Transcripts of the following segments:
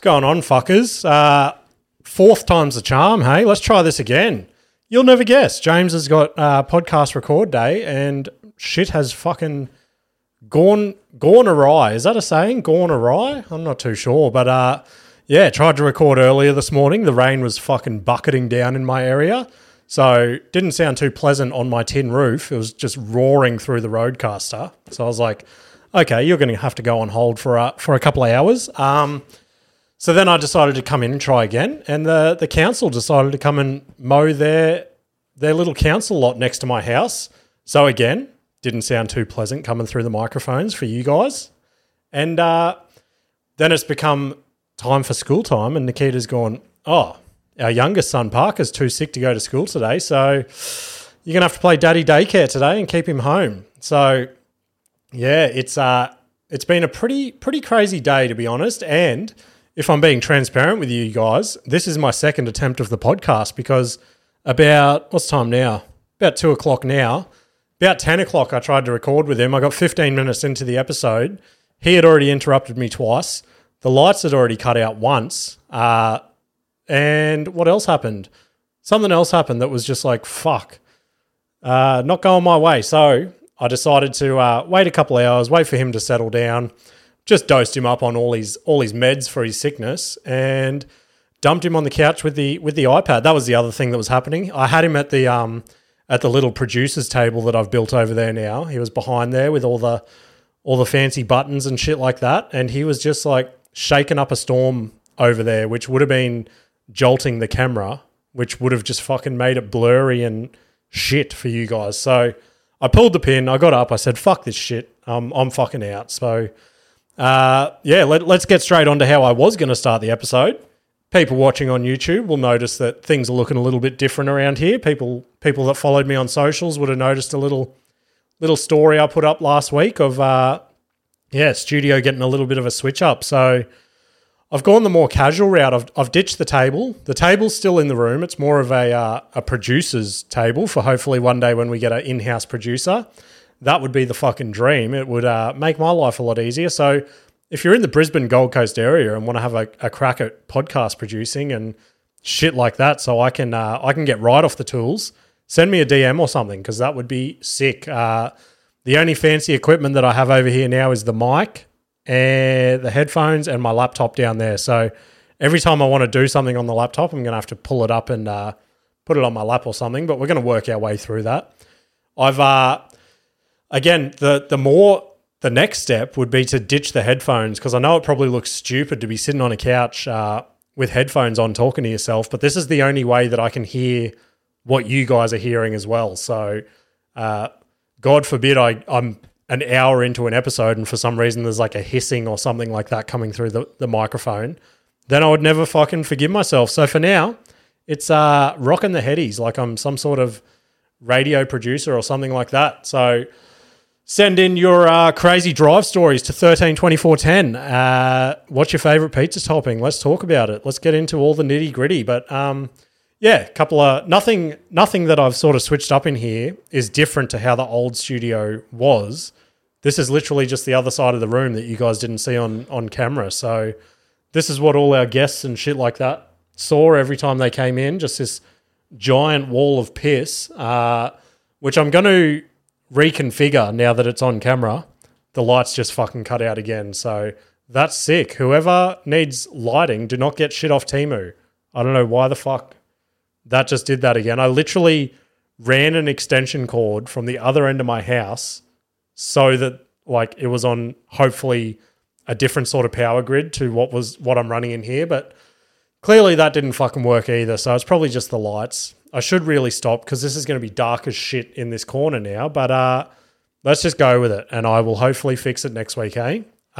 going on, fuckers? Fourth time's the charm, hey? Let's try this again. You'll never guess. James has got podcast record day and shit has fucking gone awry. Is that a saying? Gone awry? I'm not too sure. But yeah, tried to record earlier this morning. The rain was fucking bucketing down in my area. So didn't sound too pleasant on my tin roof. It was just roaring through the roadcaster. So I was like, okay, you're going to have to go on hold for a couple of hours. So then I decided to come in and try again, and the council decided to come and mow their little council lot next to my house. So again, didn't sound too pleasant coming through the microphones for you guys. And then it's become time for school time, and Nikita's gone, oh, our youngest son Parker's too sick to go to school today, so you're going to have to play daddy daycare today and keep him home. So yeah, it's been a pretty crazy day, to be honest. And if I'm being transparent with you guys, this is my second attempt of the podcast because about, what's time now? About 2 o'clock now. About 10 o'clock I tried to record with him. I got 15 minutes into the episode. He had already interrupted me twice. The lights had already cut out once. And what else happened? Something else happened that was just like, fuck, not going my way. So I decided to wait a couple of hours, wait for him to settle down, just dosed him up on all his meds for his sickness and dumped him on the couch with the iPad. That was the other thing that was happening. I had him at the little producer's table that I've built over there now. He was behind there with all the fancy buttons and shit like that, and he was just like shaking up a storm over there, which would have been jolting the camera, which would have just fucking made it blurry and shit for you guys. So I pulled the pin, I got up, I said, fuck this shit, I'm fucking out. So yeah, let's get straight on to how I was going to start the episode. People watching on YouTube will notice that things are looking a little bit different around here. People that followed me on socials would have noticed a little story I put up last week of studio getting a little bit of a switch up. So I've gone the more casual route. I've ditched the table. The table's still in the room. It's more of a producer's table for hopefully one day when we get an in-house producer. That would be the fucking dream. It would make my life a lot easier. So if you're in the Brisbane Gold Coast area and want to have a crack at podcast producing and shit like that, so I can get right off the tools, send me a DM or something because that would be sick. The only fancy equipment that I have over here now is the mic and the headphones and my laptop down there. So every time I want to do something on the laptop, I'm going to have to pull it up and put it on my lap or something, but we're going to work our way through that. Again, the next step would be to ditch the headphones because I know it probably looks stupid to be sitting on a couch with headphones on talking to yourself, but this is the only way that I can hear what you guys are hearing as well. So God forbid I'm an hour into an episode and for some reason there's like a hissing or something like that coming through the microphone, then I would never fucking forgive myself. So for now, it's rocking the headies like I'm some sort of radio producer or something like that. So send in your crazy drive stories to 132410. What's your favourite pizza topping? Let's talk about it. Let's get into all the nitty gritty. But yeah, nothing that I've sort of switched up in here is different to how the old studio was. This is literally just the other side of the room that you guys didn't see on camera. So this is what all our guests and shit like that saw every time they came in, just this giant wall of piss, which I'm going to reconfigure now that it's on camera. The lights just fucking cut out again. So that's sick. Whoever needs lighting, do not get shit off Temu. I don't know why the fuck that just did that again. I literally ran an extension cord from the other end of my house so that like it was on hopefully a different sort of power grid to what I'm running in here. But clearly that didn't fucking work either. So it's probably just the lights. I should really stop because this is going to be dark as shit in this corner now. But let's just go with it and I will hopefully fix it next week, eh?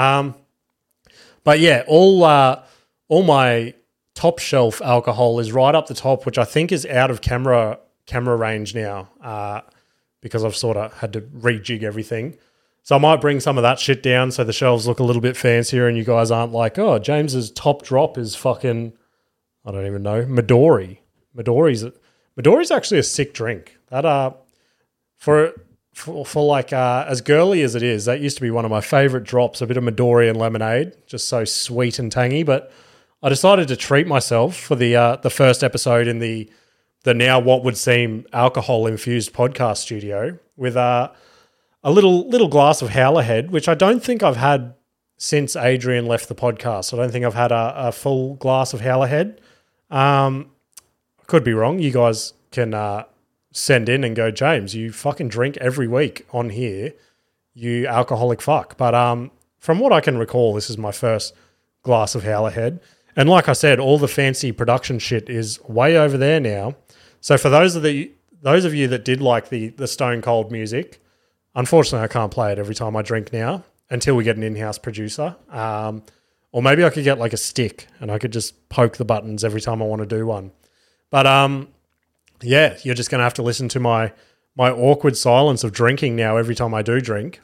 But yeah, all my top shelf alcohol is right up the top, which I think is out of camera range now because I've sort of had to rejig everything. So I might bring some of that shit down so the shelves look a little bit fancier and you guys aren't like, oh, James's top drop is fucking, I don't even know, Midori. Midori's actually a sick drink. That for like as girly as it is, that used to be one of my favorite drops, a bit of Midori and lemonade, just so sweet and tangy. But I decided to treat myself for the first episode in the now what would seem alcohol infused podcast studio with a little glass of Howlerhead, which I don't think I've had since Adrian left the podcast. I don't think I've had a full glass of Howlerhead. I could be wrong. You guys can send in and go, James, you fucking drink every week on here, you alcoholic fuck. But from what I can recall, this is my first glass of Howlerhead. And like I said, all the fancy production shit is way over there now. So for those of you that did like the Stone Cold music, unfortunately I can't play it every time I drink now until we get an in-house producer. Or maybe I could get like a stick and I could just poke the buttons every time I want to do one. But yeah, you're just going to have to listen to my awkward silence of drinking now every time I do drink.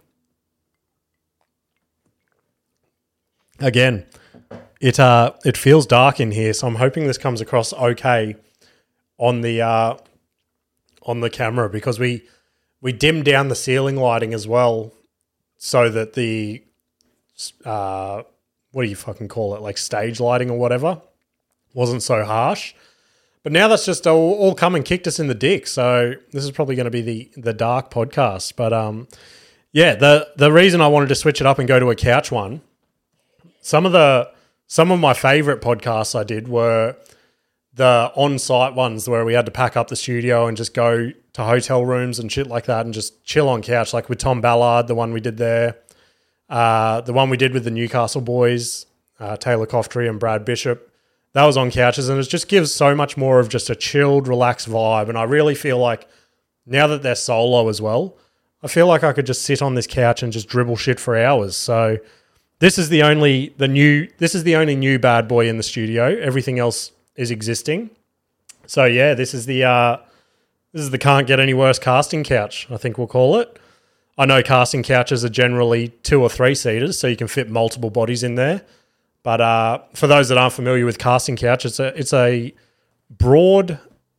Again, it feels dark in here, so I'm hoping this comes across okay on the camera, because we dimmed down the ceiling lighting as well, so that the what do you fucking call it, like stage lighting or whatever, wasn't so harsh. But now that's just all come and kicked us in the dick. So this is probably going to be the dark podcast. But yeah, the reason I wanted to switch it up and go to a couch one, some of my favorite podcasts I did were the on-site ones where we had to pack up the studio and just go to hotel rooms and shit like that and just chill on couch, like with Tom Ballard, the one we did there, the one we did with the Newcastle boys, Taylor Coftry and Brad Bishop. That was on couches, and it just gives so much more of just a chilled, relaxed vibe. And I really feel like now that they're solo as well, I feel like I could just sit on this couch and just dribble shit for hours. So this is the only new bad boy in the studio. Everything else is existing. So yeah, this is the can't get any worse casting couch, I think we'll call it. I know casting couches are generally 2 or 3 seaters, so you can fit multiple bodies in there. But for those that aren't familiar with casting couch, it's a broad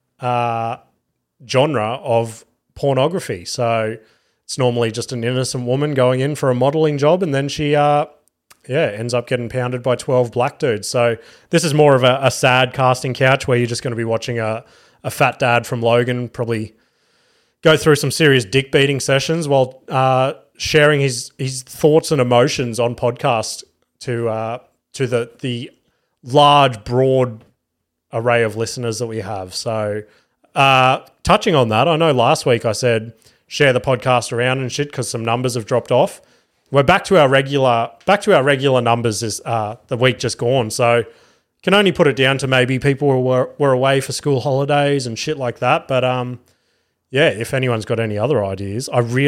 genre of pornography. So it's normally just an innocent woman going in for a modeling job, and then she ends up getting pounded by 12 black dudes. So this is more of a sad casting couch where you're just going to be watching a fat dad from Logan probably go through some serious dick beating sessions while sharing his thoughts and emotions on podcast to the large, broad array of listeners that we have. So touching on that, I know last week I said share the podcast around and shit because some numbers have dropped off. We're back to our regular numbers the week just gone. So can only put it down to maybe people were away for school holidays and shit like that. But yeah, if anyone's got any other ideas,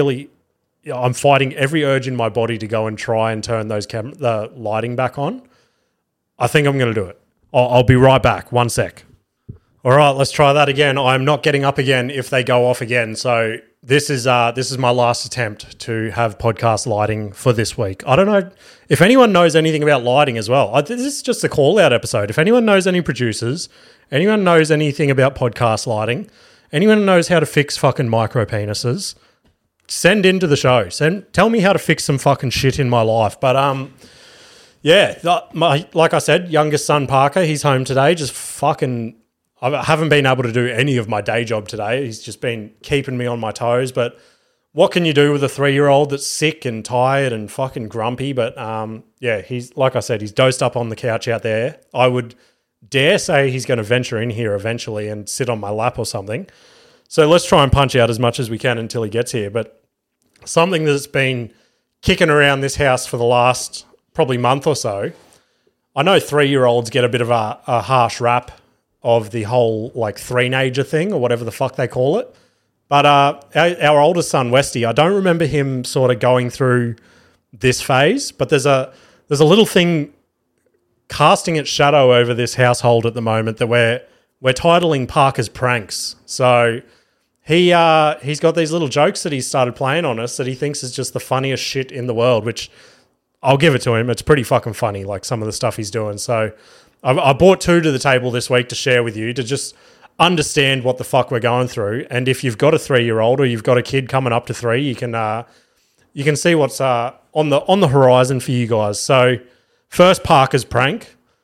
I'm fighting every urge in my body to go and try and turn the lighting back on. I think I'm going to do it. I'll be right back. 1 sec. All right, let's try that again. I'm not getting up again if they go off again. So this is my last attempt to have podcast lighting for this week. I don't know if anyone knows anything about lighting as well. This is just a call-out episode. If anyone knows any producers, anyone knows anything about podcast lighting, anyone knows how to fix fucking micro penises, send into the show. Tell me how to fix some fucking shit in my life. But yeah, like I said, youngest son Parker, he's home today. Just fucking, I haven't been able to do any of my day job today. He's just been keeping me on my toes. But what can you do with a 3-year-old that's sick and tired and fucking grumpy? But yeah, he's, like I said, he's dosed up on the couch out there. I would dare say he's going to venture in here eventually and sit on my lap or something. So let's try and punch out as much as we can until he gets here. But something that's been kicking around this house for the last probably month or so, I know 3-year-olds get a bit of a harsh rap of the whole like three-nager thing or whatever the fuck they call it. But our oldest son, Westy, I don't remember him sort of going through this phase, but there's a little thing casting its shadow over this household at the moment that we're titling Parker's Pranks. So he's got these little jokes that he's started playing on us that he thinks is just the funniest shit in the world, which I'll give it to him. It's pretty fucking funny, like some of the stuff he's doing. So I brought 2 to the table this week to share with you to just understand what the fuck we're going through. And if you've got a 3-year-old or you've got a kid coming up to 3, you can see what's on the horizon for you guys. So first, Parker's prank.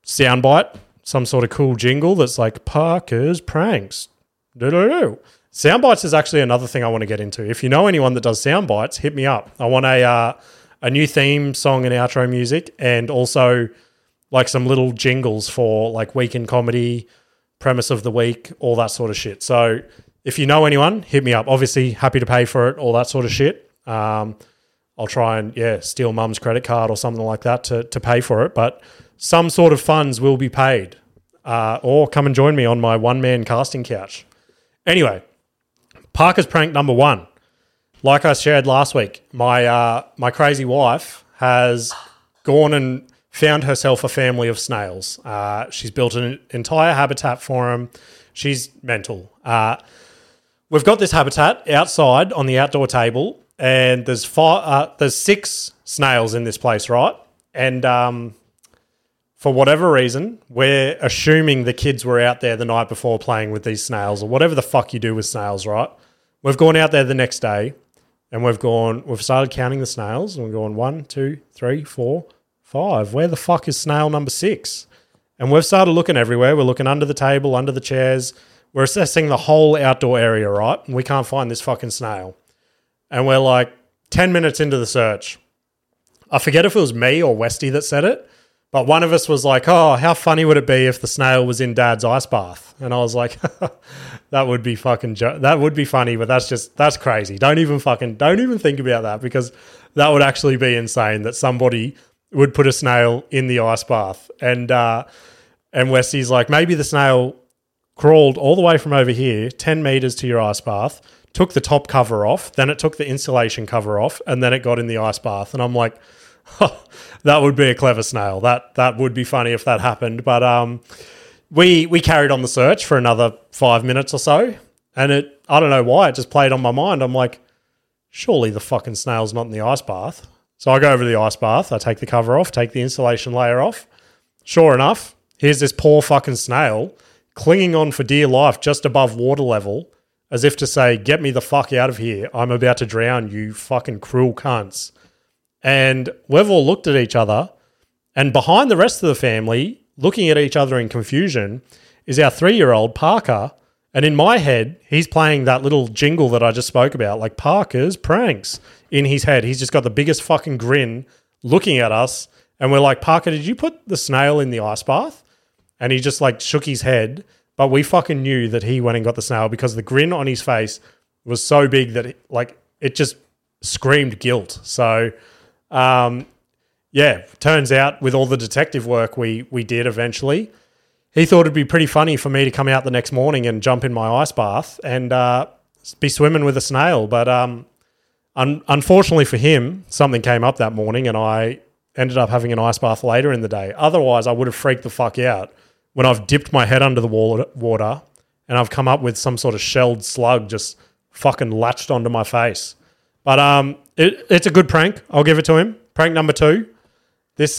soundbite, some sort of cool jingle that's like Parker's Pranks. Soundbites is actually another thing I want to get into. If you know anyone that does soundbites, hit me up. I want a new theme song and outro music, and also like some little jingles for like weekend comedy, premise of the week, all that sort of shit. So if you know anyone, hit me up. Obviously, happy to pay for it, all that sort of shit. I'll try and, steal mum's credit card or something like that to pay for it. But some sort of funds will be paid. Or come and join me on my one-man casting couch. Anyway, Parker's prank number 1. Like I shared last week, my crazy wife has gone and found herself a family of snails. She's built an entire habitat for them. She's mental. We've got this habitat outside on the outdoor table, and there's 6 snails in this place, right? And for whatever reason, we're assuming the kids were out there the night before playing with these snails, or whatever the fuck you do with snails, right? We've gone out there the next day, and we've started counting the snails, and we're going 1, 2, 3, 4, 5. Where the fuck is snail number 6? And we've started looking everywhere. We're looking under the table, under the chairs. We're assessing the whole outdoor area, right? And we can't find this fucking snail. And we're like 10 minutes into the search. I forget if it was me or Westy that said it, but one of us was like, oh, how funny would it be if the snail was in Dad's ice bath? And I was like, that would be that would be funny, but that's crazy. Don't even think about that, because that would actually be insane that somebody would put a snail in the ice bath. And Westy's like, maybe the snail crawled all the way from over here, 10 meters to your ice bath, took the top cover off, then it took the insulation cover off, and then it got in the ice bath. And I'm like, oh, that would be a clever snail. That would be funny if that happened. But we carried on the search for another 5 minutes or so, and I don't know why, it just played on my mind. I'm like, surely the fucking snail's not in the ice bath. So I go over to the ice bath, I take the cover off, take the insulation layer off. Sure enough, here's this poor fucking snail clinging on for dear life just above water level, as if to say, get me the fuck out of here. I'm about to drown, you fucking cruel cunts. And we've all looked at each other, and behind the rest of the family, looking at each other in confusion, is our 3-year-old Parker. And in my head, he's playing that little jingle that I just spoke about, like Parker's Pranks, in his head. He's just got the biggest fucking grin looking at us. And we're like, Parker, did you put the snail in the ice bath? And he just like shook his head. But we fucking knew that he went and got the snail, because the grin on his face was so big that it just screamed guilt. So, turns out with all the detective work we did eventually, he thought it'd be pretty funny for me to come out the next morning and jump in my ice bath and be swimming with a snail. But unfortunately for him, something came up that morning, and I ended up having an ice bath later in the day. Otherwise, I would have freaked the fuck out when I've dipped my head under the water and I've come up with some sort of shelled slug just fucking latched onto my face. But it's a good prank. I'll give it to him. Prank number 2. This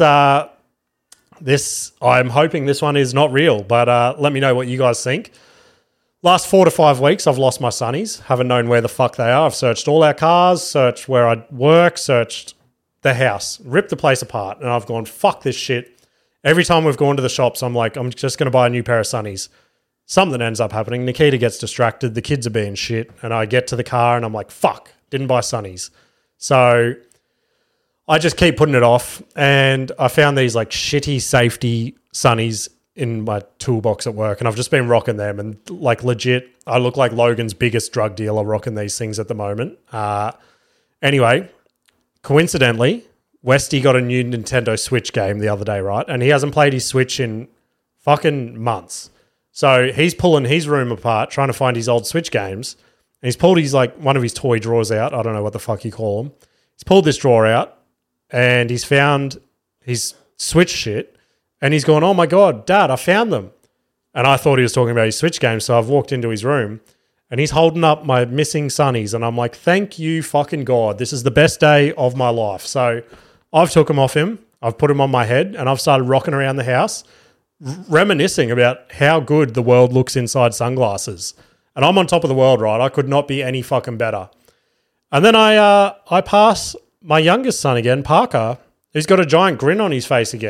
I'm hoping this one is not real, but let me know what you guys think. Last 4 to 5 weeks, I've lost my sunnies. Haven't known where the fuck they are. I've searched all our cars, searched where I work, searched the house, ripped the place apart, and I've gone, fuck this shit. Every time we've gone to the shops, I'm like, I'm just going to buy a new pair of sunnies. Something ends up happening. Nikita gets distracted. The kids are being shit. And I get to the car and I'm like, fuck, didn't buy sunnies. So I just keep putting it off. And I found these like shitty safety sunnies in my toolbox at work. And I've just been rocking them. And like legit, I look like Logan's biggest drug dealer rocking these things at the moment. Anyway, coincidentally, Westy got a new Nintendo Switch game the other day, right? And he hasn't played his Switch in fucking months. So he's pulling his room apart, trying to find his old Switch games. And he's pulled his like one of his toy drawers out. I don't know what the fuck you call them. He's pulled this drawer out and he's found his Switch shit. And he's gone, oh my God, Dad, I found them. And I thought he was talking about his Switch games. So I've walked into his room and he's holding up my missing sunnies. And I'm like, thank you fucking God. This is the best day of my life. So I've took them off him. I've put them on my head and I've started rocking around the house, reminiscing about how good the world looks inside sunglasses. And I'm on top of the world, right? I could not be any fucking better. And then I pass my youngest son again, Parker, who's got a giant grin on his face again.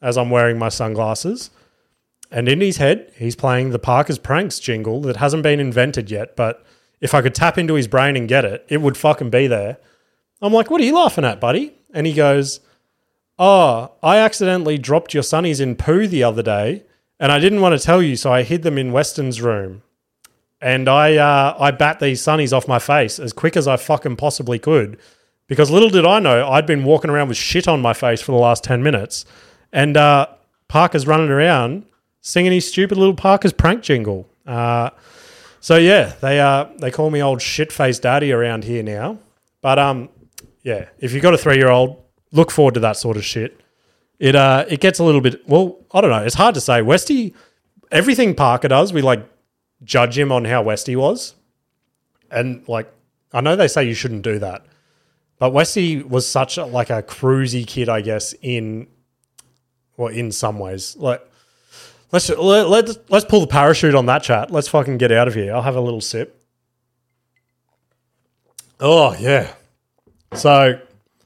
as I'm wearing my sunglasses. And in his head, he's playing the Parker's Pranks jingle that hasn't been invented yet. But if I could tap into his brain and get it, it would fucking be there. I'm like, what are you laughing at, buddy? And he goes, oh, I accidentally dropped your sunnies in poo the other day and I didn't want to tell you, so I hid them in Weston's room. And I bat these sunnies off my face as quick as I fucking possibly could because little did I know I'd been walking around with shit on my face for the last 10 minutes. And Parker's running around singing his stupid little Parker's Prank jingle. So yeah, they call me old shit-faced daddy around here now. But yeah, if you've got a 3-year-old, look forward to that sort of shit. It gets a little bit, well, I don't know. It's hard to say. Westy, everything Parker does, we like judge him on how Westy was. And like, I know they say you shouldn't do that, but Westy was such a cruisy kid, I guess, in some ways. Like, let's pull the parachute on that chat. Let's fucking get out of here. I'll have a little sip. Oh yeah. So,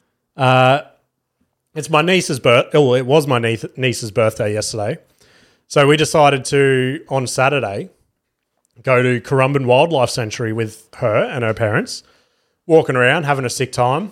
it's my niece's it was my niece's birthday yesterday. So we decided to, on Saturday, go to Currumbin Wildlife Sanctuary with her and her parents, walking around, having a sick time.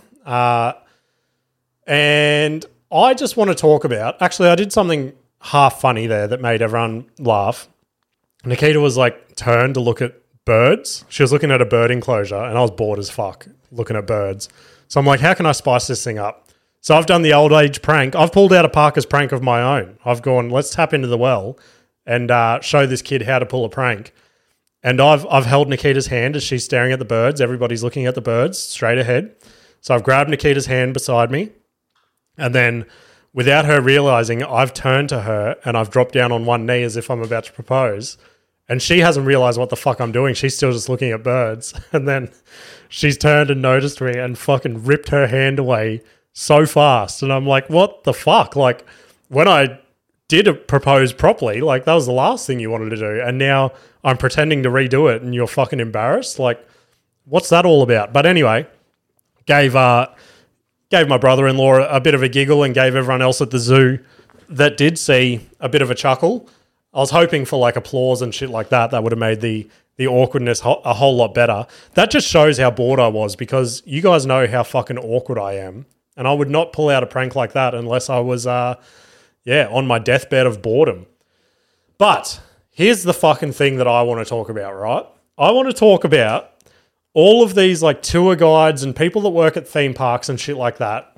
And I just want to talk about, actually, I did something half funny there that made everyone laugh. Nikita was like turned to look at birds. She was looking at a bird enclosure and I was bored as fuck looking at birds. So I'm like, how can I spice this thing up? So I've done the old age prank. I've pulled out a Parker's Prank of my own. I've gone, let's tap into the well and show this kid how to pull a prank. And I've held Nikita's hand as she's staring at the birds. Everybody's looking at the birds straight ahead. So I've grabbed Nikita's hand beside me. And then without her realizing, I've turned to her and I've dropped down on one knee as if I'm about to propose. And she hasn't realized what the fuck I'm doing. She's still just looking at birds. And then she's turned and noticed me and fucking ripped her hand away so fast. And I'm like, what the fuck? Like, when I did propose properly, like, that was the last thing you wanted to do. And now I'm pretending to redo it and you're fucking embarrassed. Like, what's that all about? But anyway, gave my brother-in-law a bit of a giggle and gave everyone else at the zoo that did see a bit of a chuckle. I was hoping for like applause and shit like that. That would have made the awkwardness a whole lot better. That just shows how bored I was because you guys know how fucking awkward I am. And I would not pull out a prank like that unless I was, on my deathbed of boredom. But here's the fucking thing that I want to talk about, right? I want to talk about all of these like tour guides and people that work at theme parks and shit like that,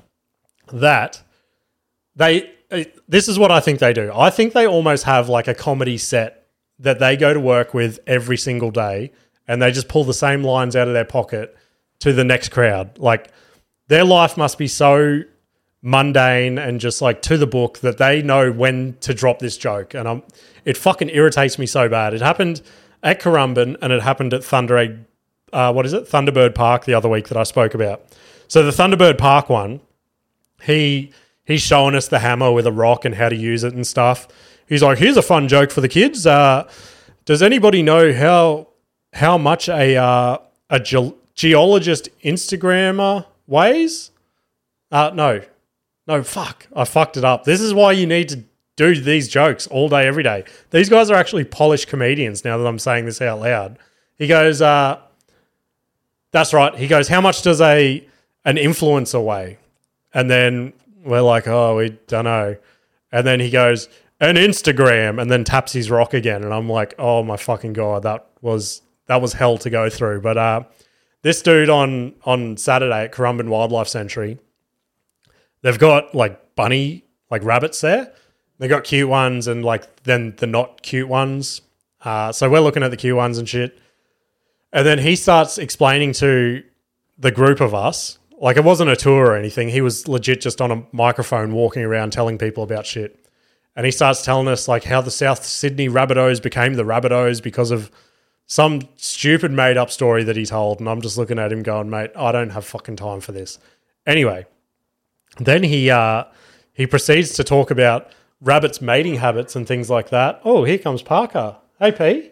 this is what I think they do. I think they almost have like a comedy set that they go to work with every single day and they just pull the same lines out of their pocket to the next crowd. Like, their life must be so mundane and just like to the book that they know when to drop this joke. And it fucking irritates me so bad. It happened at Currumbin and it happened at Thunderbird Park the other week that I spoke about. So the Thunderbird Park one, he's showing us the hammer with a rock and how to use it and stuff. He's like, here's a fun joke for the kids. Does anybody know how much a geologist Instagrammer weighs? No, fuck. I fucked it up. This is why you need to do these jokes all day, every day. These guys are actually polished comedians now that I'm saying this out loud. He goes, that's right. He goes, how much does an influencer weigh? And then we're like, oh, we don't know. And then he goes, an Instagram, and then taps his rock again. And I'm like, oh my fucking God, that was hell to go through. But this dude on Saturday at Currumbin Wildlife Sanctuary, they've got like rabbits there. They got cute ones and like then the not cute ones. So we're looking at the cute ones and shit. And then he starts explaining to the group of us, like it wasn't a tour or anything. He was legit just on a microphone walking around telling people about shit. And he starts telling us like how the South Sydney Rabbitohs became the Rabbitohs because of some stupid made-up story that he told, and I'm just looking at him going, mate, I don't have fucking time for this. Anyway, then he proceeds to talk about rabbits' mating habits and things like that. Oh, here comes Parker. Hey, P.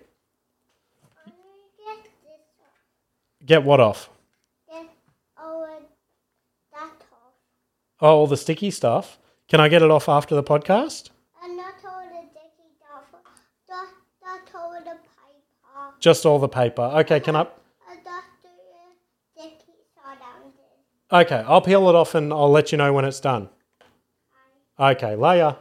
Get what off? Get all that off. Oh, all the sticky stuff? Can I get it off after the podcast? Not all the dicky stuff. Not all the paper. Just all the paper. Okay, can I... Just the dicky side down there. Okay, I'll peel it off and I'll let you know when it's done. Okay, later.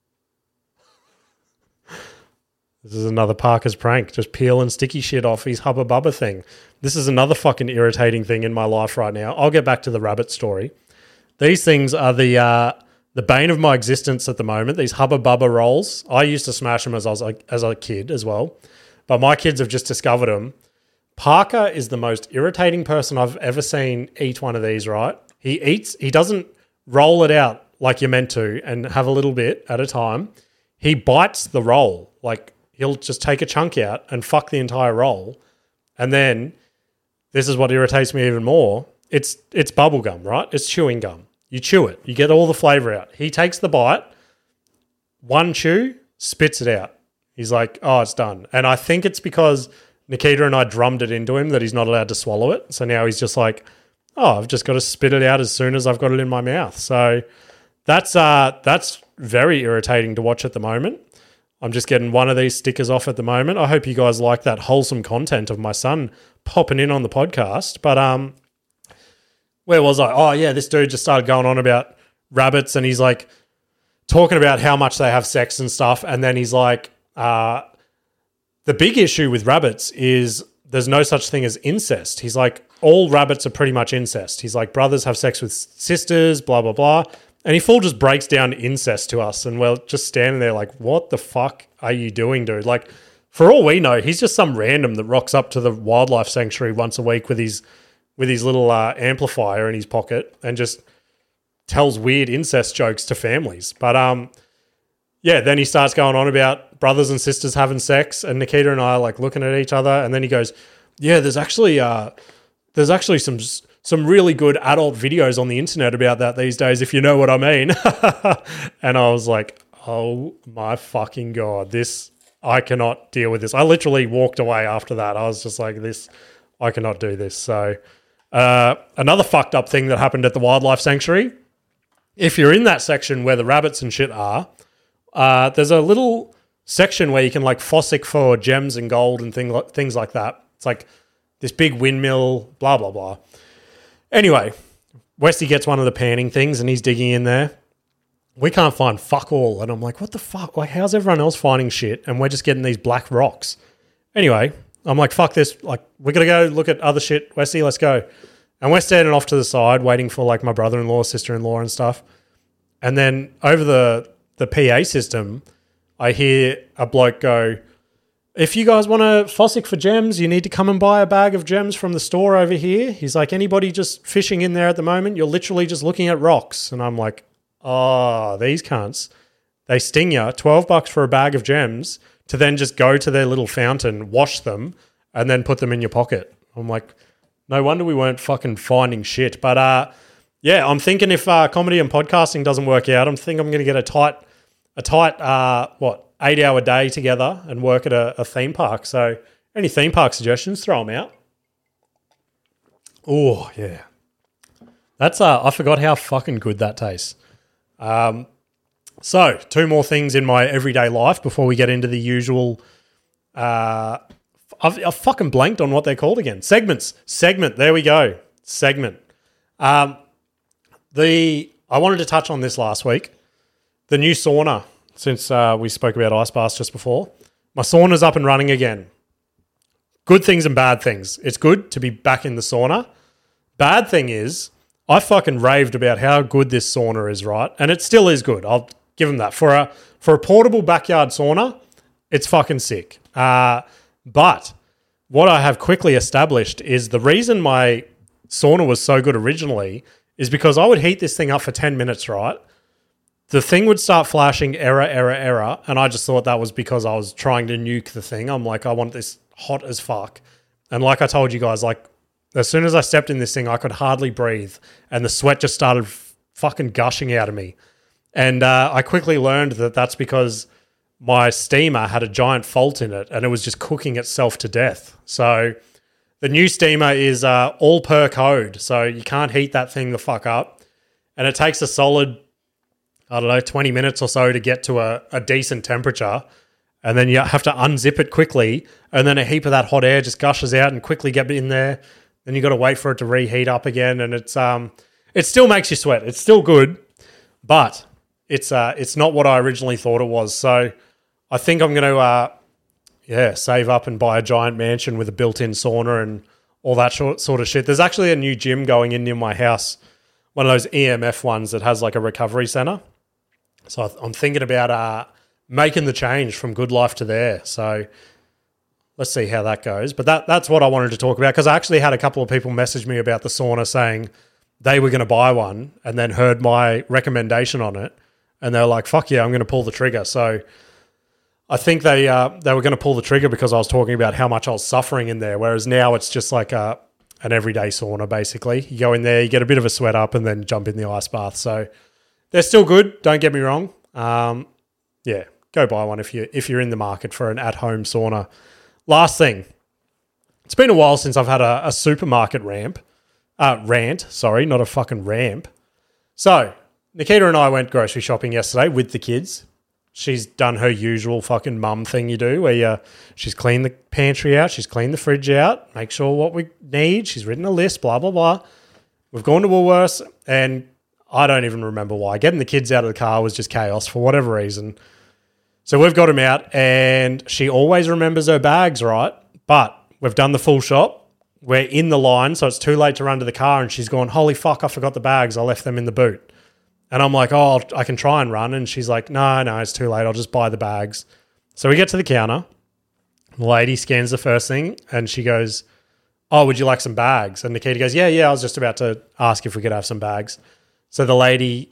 This is another Parker's prank, just peeling sticky shit off his Hubba Bubba thing. This is another fucking irritating thing in my life right now. I'll get back to the rabbit story. These things are the bane of my existence at the moment, these Hubba Bubba rolls. I used to smash them as a kid as well, but my kids have just discovered them. Parker is the most irritating person I've ever seen eat one of these, right? He doesn't roll it out like you're meant to and have a little bit at a time. He bites the roll. Like, he'll just take a chunk out and fuck the entire roll. And then, this is what irritates me even more. It's bubble gum, right? It's chewing gum. You chew it. You get all the flavour out. He takes the bite, one chew, spits it out. He's like, oh, it's done. And I think it's because Nikita and I drummed it into him that he's not allowed to swallow it. So now he's just like, oh, I've just got to spit it out as soon as I've got it in my mouth. So that's very irritating to watch at the moment. I'm just getting one of these stickers off at the moment. I hope you guys like that wholesome content of my son popping in on the podcast. But where was I? Oh, yeah, this dude just started going on about rabbits and he's like talking about how much they have sex and stuff. And then he's like, the big issue with rabbits is there's no such thing as incest. He's like, all rabbits are pretty much incest. He's like, brothers have sex with sisters, blah, blah, blah. And he full just breaks down incest to us. And we're just standing there like, what the fuck are you doing, dude? Like, for all we know, he's just some random that rocks up to the wildlife sanctuary once a week with his little amplifier in his pocket and just tells weird incest jokes to families. But yeah, then he starts going on about brothers and sisters having sex, and Nikita and I are like looking at each other, and then he goes, yeah, there's actually some really good adult videos on the internet about that these days, if you know what I mean. And I was like, oh my fucking God, I cannot deal with this. I literally walked away after that. I was just like, I cannot do this. So another fucked up thing that happened at the wildlife sanctuary, if you're in that section where the rabbits and shit are, there's a little section where you can like fossick for gems and gold and things like that. It's like this big windmill, blah, blah, blah. Anyway, Westy gets one of the panning things and he's digging in there. We can't find fuck all. And I'm like, what the fuck? Like, how's everyone else finding shit? And we're just getting these black rocks. Anyway, I'm like, fuck this. Like, we're going to go look at other shit. Westy, let's go. And we're standing off to the side waiting for like my brother-in-law, sister-in-law and stuff. And then over the PA system, I hear a bloke go, if you guys want to fossick for gems, you need to come and buy a bag of gems from the store over here. He's like, anybody just fishing in there at the moment? You're literally just looking at rocks. And I'm like, oh, these cunts. They sting you, $12 for a bag of gems to then just go to their little fountain, wash them, and then put them in your pocket. I'm like, no wonder we weren't fucking finding shit. But yeah, I'm thinking if comedy and podcasting doesn't work out, I'm going to get a tight 8-hour day together and work at a theme park. So any theme park suggestions, throw them out. Oh, yeah. That's I forgot how fucking good that tastes. So 2 more things in my everyday life before we get into the usual I've fucking blanked on what they're called again. Segment. There we go. Segment. I wanted to touch on this last week. The new sauna, since we spoke about ice baths just before. My sauna's up and running again. Good things and bad things. It's good to be back in the sauna. Bad thing is, I fucking raved about how good this sauna is, right? And it still is good. I'll give them that. For a portable backyard sauna, it's fucking sick. But what I have quickly established is the reason my sauna was so good originally is because I would heat this thing up for 10 minutes, right? The thing would start flashing error, and I just thought that was because I was trying to nuke the thing. I'm like, I want this hot as fuck. And like I told you guys, like, as soon as I stepped in this thing, I could hardly breathe, and the sweat just started fucking gushing out of me. And I quickly learned that that's because my steamer had a giant fault in it, and it was just cooking itself to death. So the new steamer is all per code, so you can't heat that thing the fuck up. And it takes a solid I don't know, 20 minutes or so to get to a decent temperature. And then you have to unzip it quickly. And then a heap of that hot air just gushes out and quickly get in there. Then you got to wait for it to reheat up again. And it still makes you sweat. It's still good, but it's not what I originally thought it was. So I think I'm going to, save up and buy a giant mansion with a built-in sauna and all that sort of shit. There's actually a new gym going in near my house, one of those EMF ones that has like a recovery center. So I'm thinking about making the change from Good Life to there. So let's see how that goes. But that's what I wanted to talk about, because I actually had a couple of people message me about the sauna saying they were going to buy one and then heard my recommendation on it. And they were like, fuck yeah, I'm going to pull the trigger. So I think they were going to pull the trigger because I was talking about how much I was suffering in there, whereas now it's just like an everyday sauna, basically. You go in there, you get a bit of a sweat up, and then jump in the ice bath. So they're still good, don't get me wrong. Go buy one if you're in the market for an at-home sauna. Last thing, it's been a while since I've had a supermarket rant, sorry, not a fucking ramp. So Nikita and I went grocery shopping yesterday with the kids. She's done her usual fucking mum thing you do where she's cleaned the pantry out, she's cleaned the fridge out, make sure what we need, she's written a list, blah, blah, blah. We've gone to Woolworths and I don't even remember why. Getting the kids out of the car was just chaos for whatever reason. So we've got them out and she always remembers her bags, right? But we've done the full shop. We're in the line, so it's too late to run to the car and she's gone, holy fuck, I forgot the bags. I left them in the boot. And I'm like, oh, I can try and run. And she's like, no, it's too late. I'll just buy the bags. So we get to the counter. The lady scans the first thing and she goes, oh, would you like some bags? And Nikita goes, yeah, I was just about to ask if we could have some bags. So the lady,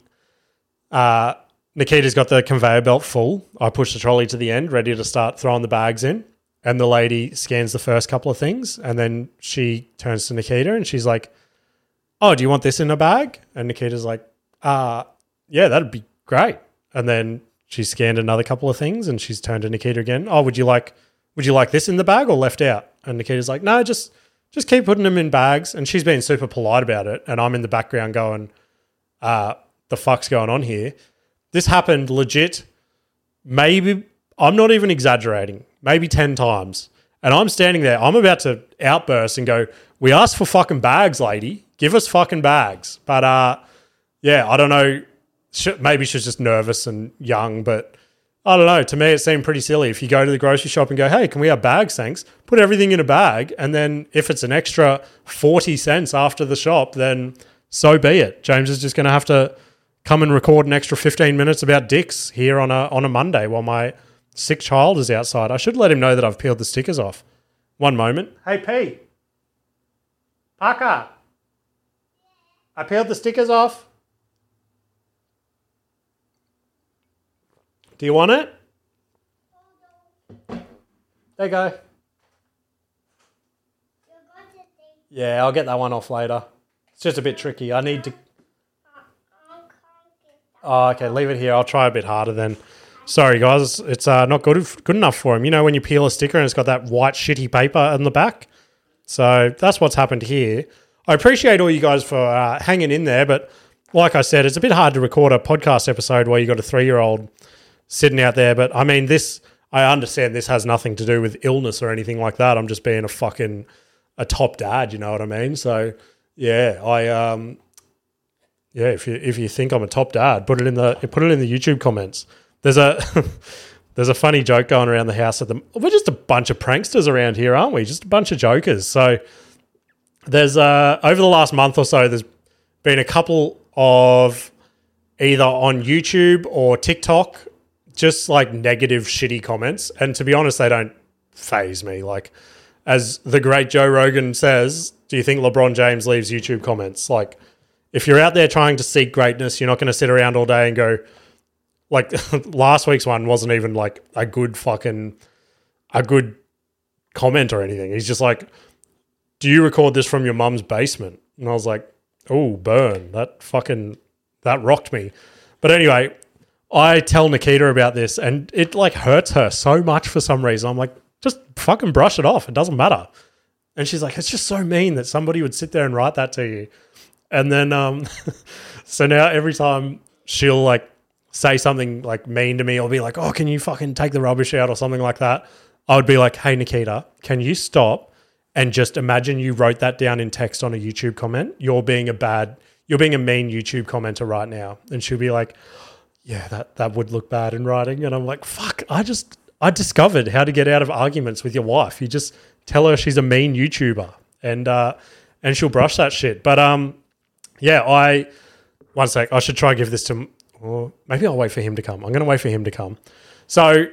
Nikita's got the conveyor belt full. I push the trolley to the end, ready to start throwing the bags in. And the lady scans the first couple of things. And then she turns to Nikita and she's like, oh, do you want this in a bag? And Nikita's like, yeah, that'd be great. And then she scanned another couple of things and she's turned to Nikita again. Oh, would you like this in the bag or left out? And Nikita's like, no, just keep putting them in bags. And she's being super polite about it. And I'm in the background going, the fuck's going on here? This happened legit, maybe, I'm not even exaggerating, maybe 10 times. And I'm standing there, I'm about to outburst and go, we asked for fucking bags, lady. Give us fucking bags. But, yeah, I don't know. Maybe she's just nervous and young, but I don't know. To me, it seemed pretty silly. If you go to the grocery shop and go, hey, can we have bags, thanks? Put everything in a bag. And then if it's an extra 40 cents after the shop, then so be it. James is just going to have to come and record an extra 15 minutes about dicks here on a Monday while my sick child is outside. I should let him know that I've peeled the stickers off. One moment. Hey, P. Parker. I peeled the stickers off. Do you want it? There you go. Yeah, I'll get that one off later. It's just a bit tricky. I need to... Oh, okay, leave it here. I'll try a bit harder then. Sorry, guys. It's not good enough for him. You know when you peel a sticker and it's got that white shitty paper on the back? So that's what's happened here. I appreciate all you guys for hanging in there, but like I said, it's a bit hard to record a podcast episode while you got a 3-year-old sitting out there. But I mean, I understand this has nothing to do with illness or anything like that. I'm just being a top dad, you know what I mean? So yeah, if you think I'm a top dad, put it in the YouTube comments. There's a funny joke going around the house we're just a bunch of pranksters around here, aren't we? Just a bunch of jokers. So there's over the last month or so, there's been a couple of either on YouTube or TikTok, just like negative, shitty comments. And to be honest, they don't faze me. Like, as the great Joe Rogan says, do you think LeBron James leaves YouTube comments? Like, if you're out there trying to seek greatness, you're not going to sit around all day and go, like, last week's one wasn't even like a good comment or anything. He's just like, do you record this from your mum's basement? And I was like, oh, burn. That rocked me. But anyway, I tell Nikita about this and it like hurts her so much for some reason. I'm like, just fucking brush it off. It doesn't matter. And she's like, it's just so mean that somebody would sit there and write that to you. And then, so now every time she'll like say something like mean to me or be like, oh, can you fucking take the rubbish out or something like that, I would be like, hey, Nikita, can you stop and just imagine you wrote that down in text on a YouTube comment? You're being a mean YouTube commenter right now. And she'll be like, yeah, that would look bad in writing. And I'm like, fuck, I discovered how to get out of arguments with your wife. You just tell her she's a mean YouTuber and she'll brush that shit. But one sec, I should try and give this to, or maybe I'll wait for him to come. I'm going to wait for him to come. So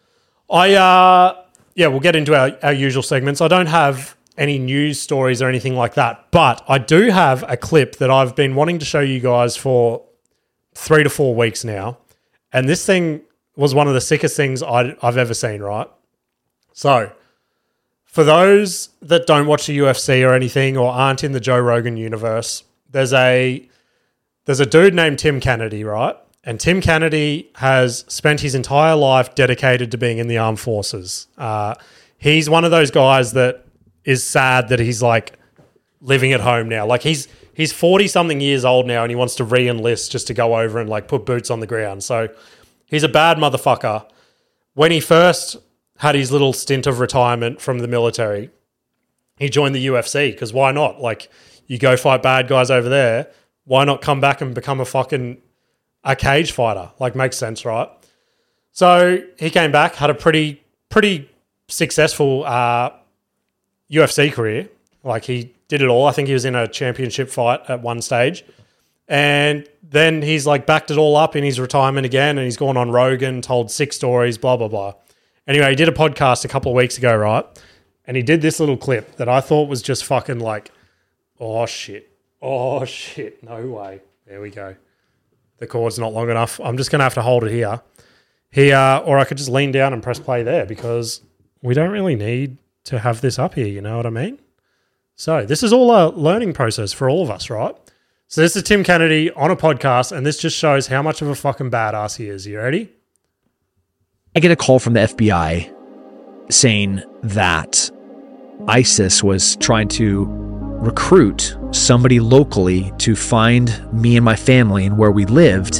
we'll get into our usual segments. I don't have any news stories or anything like that, but I do have a clip that I've been wanting to show you guys for 3 to 4 weeks now. And this thing was one of the sickest things I've ever seen, right? So for those that don't watch the UFC or anything or aren't in the Joe Rogan universe, there's a dude named Tim Kennedy, right? And Tim Kennedy has spent his entire life dedicated to being in the armed forces. He's one of those guys that is sad that he's like living at home now. Like he's 40-something years old now and he wants to re-enlist just to go over and like put boots on the ground. So he's a bad motherfucker. When he first had his little stint of retirement from the military, he joined the UFC because why not? Like you go fight bad guys over there. Why not come back and become a cage fighter? Like makes sense, right? So he came back, had a pretty successful UFC career. Like he did it all. I think he was in a championship fight at one stage. And then he's like backed it all up in his retirement again and he's gone on Rogan, told 6 stories, blah, blah, blah. Anyway, he did a podcast a couple of weeks ago, right? And he did this little clip that I thought was just fucking like, oh shit, no way. There we go. The cord's not long enough. I'm just going to have to hold it here. Or I could just lean down and press play there because we don't really need to have this up here, you know what I mean? So this is all a learning process for all of us, right? So this is Tim Kennedy on a podcast, and this just shows how much of a fucking badass he is. You ready? I get a call from the FBI saying that ISIS was trying to recruit somebody locally to find me and my family and where we lived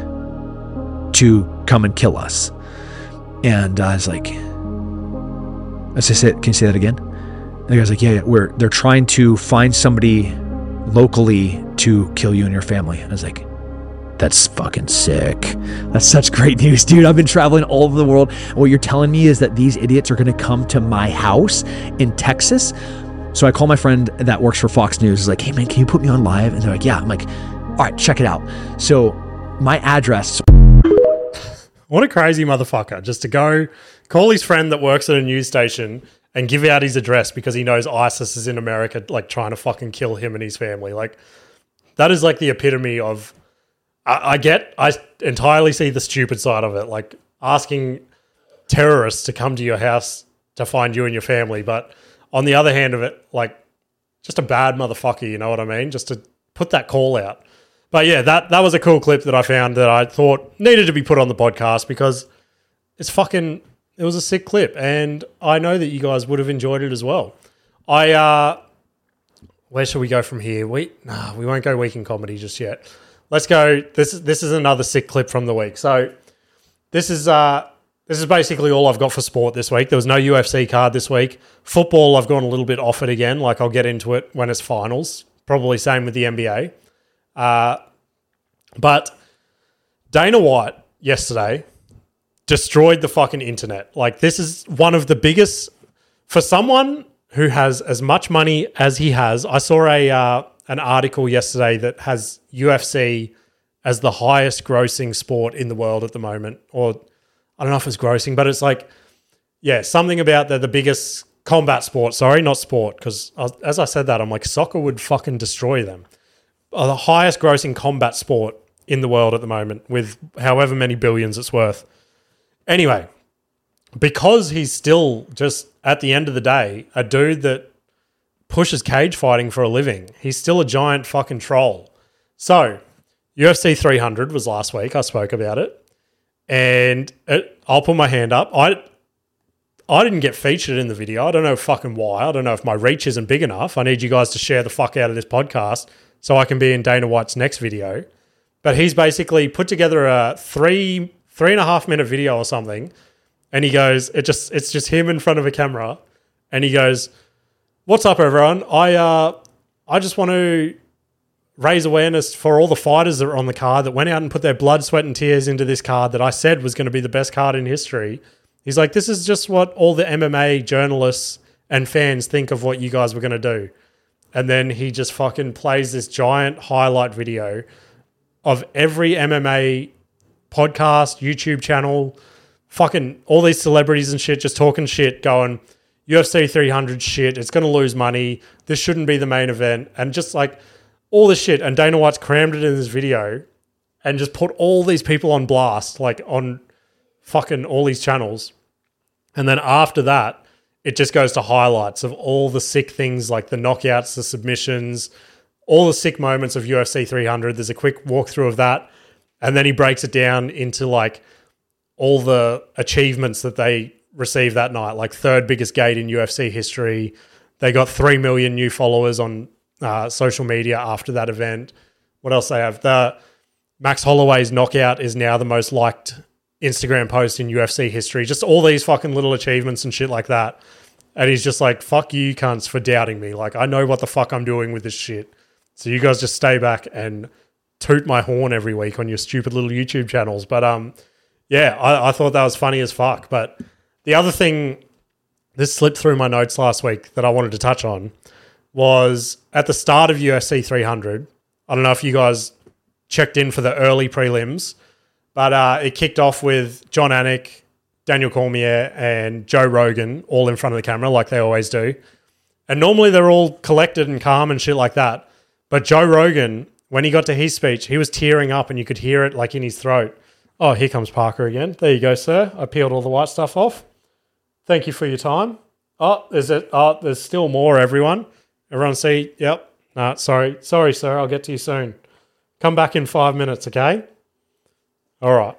to come and kill us. And I was like, as I said, can you say that again? And the guy's like, yeah, they're trying to find somebody locally to kill you and your family. And I was like, that's fucking sick. That's such great news, dude. I've been traveling all over the world. What you're telling me is that these idiots are going to come to my house in Texas. So I call my friend that works for Fox News. He's like, hey man, can you put me on live? And they're like, yeah. I'm like, all right, check it out. So my address. What a crazy motherfucker. Just to go call his friend that works at a news station and give out his address because he knows ISIS is in America, like trying to fucking kill him and his family. Like that is like the epitome of, I entirely see the stupid side of it. Like asking terrorists to come to your house to find you and your family. But on the other hand of it, like just a bad motherfucker, you know what I mean? Just to put that call out. But yeah, that was a cool clip that I found that I thought needed to be put on the podcast because it was a sick clip. And I know that you guys would have enjoyed it as well. Where should we go from here? We won't go week in comedy just yet. Let's go. This is another sick clip from the week. So this is basically all I've got for sport this week. There was no UFC card this week. Football, I've gone a little bit off it again. Like I'll get into it when it's finals. Probably same with the NBA. But Dana White yesterday destroyed the fucking internet. Like this is one of the biggest for someone who has as much money as he has. I saw an article yesterday that has UFC as the highest grossing sport in the world at the moment. Or I don't know if it's grossing, but it's like, yeah, something about the biggest combat sport. Sorry, not sport. Because as I said that, I'm like, soccer would fucking destroy them. The highest grossing combat sport in the world at the moment with however many billions it's worth. Anyway, because he's still just, at the end of the day, a dude that pushes cage fighting for a living. He's still a giant fucking troll. So, UFC 300 was last week. I spoke about it. And I'll put my hand up. I didn't get featured in the video. I don't know fucking why. I don't know if my reach isn't big enough. I need you guys to share the fuck out of this podcast so I can be in Dana White's next video. but he's basically put together a 3.5 minute video or something. And he goes, it's just him in front of a camera. And he goes, "What's up, everyone? I just want to raise awareness for all the fighters that are on the card that went out and put their blood, sweat, and tears into this card that I said was going to be the best card in history." He's like, "This is just what all the MMA journalists and fans think of what you guys were going to do." And then he just fucking plays this giant highlight video of every MMA podcast, YouTube channel, fucking all these celebrities and shit just talking shit, going, UFC 300 shit, it's going to lose money, this shouldn't be the main event, and just like all this shit. And Dana White's crammed it in this video and just put all these people on blast, like on fucking all these channels. And then after that, it just goes to highlights of all the sick things, like the knockouts, the submissions, all the sick moments of UFC 300. There's a quick walkthrough of that. And then he breaks it down into like all the achievements that they received that night, like third biggest gate in UFC history. They got 3 million new followers on social media after that event. What else they have? The Max Holloway's knockout is now the most liked Instagram post in UFC history. Just all these fucking little achievements and shit like that. And he's just like, "Fuck you cunts for doubting me. Like, I know what the fuck I'm doing with this shit. So you guys just stay back and toot my horn every week on your stupid little YouTube channels." But yeah, I thought that was funny as fuck. But the other thing, this slipped through my notes last week that I wanted to touch on, was at the start of UFC 300. I don't know if you guys checked in for the early prelims, but it kicked off with John Anik, Daniel Cormier, and Joe Rogan all in front of the camera like they always do. And normally they're all collected and calm and shit like that. But Joe Rogan, when he got to his speech, he was tearing up and you could hear it like in his throat. Oh, here comes Parker again. There you go, sir. I peeled all the white stuff off. Thank you for your time. Oh, there's still more, everyone. Everyone see? Yep. No, sorry, sir. I'll get to you soon. Come back in 5 minutes, okay? All right.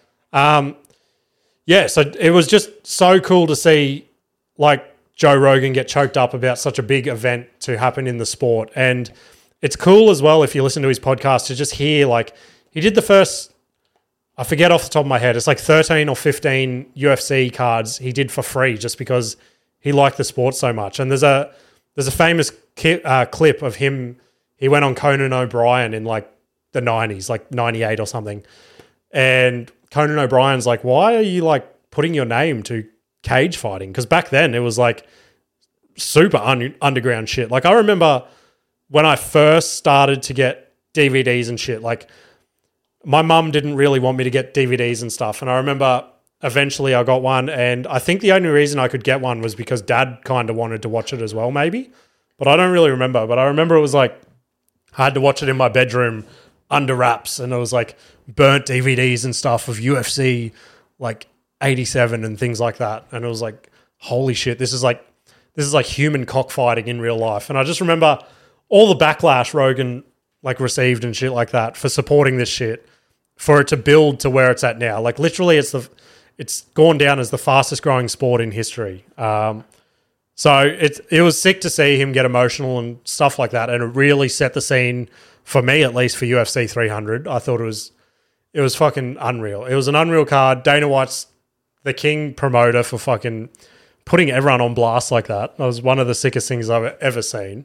Yeah, so it was just so cool to see like Joe Rogan get choked up about such a big event to happen in the sport. And it's cool as well, if you listen to his podcast, to just hear like he did the first, I forget off the top of my head, it's like 13 or 15 UFC cards he did for free just because he liked the sport so much. And there's a famous clip of him, he went on Conan O'Brien in like the 90s, like 98 or something. And Conan O'Brien's like, "Why are you like putting your name to cage fighting?" Because back then it was like super underground shit. Like I remember when I first started to get DVDs and shit, like my mum didn't really want me to get DVDs and stuff. And I remember eventually I got one, and I think the only reason I could get one was because Dad kind of wanted to watch it as well, maybe. But I don't really remember. But I remember it was like I had to watch it in my bedroom under wraps, and it was like burnt DVDs and stuff of UFC like 87 and things like that. And it was like, holy shit, this is like human cockfighting in real life. And I just remember all the backlash Rogan like received and shit like that for supporting this shit, for it to build to where it's at now. Like literally it's gone down as the fastest growing sport in history. So it was sick to see him get emotional and stuff like that. And it really set the scene for me, at least, for UFC 300. I thought it was fucking unreal. It was an unreal card. Dana White's the king promoter for fucking putting everyone on blast like that. That was one of the sickest things I've ever seen.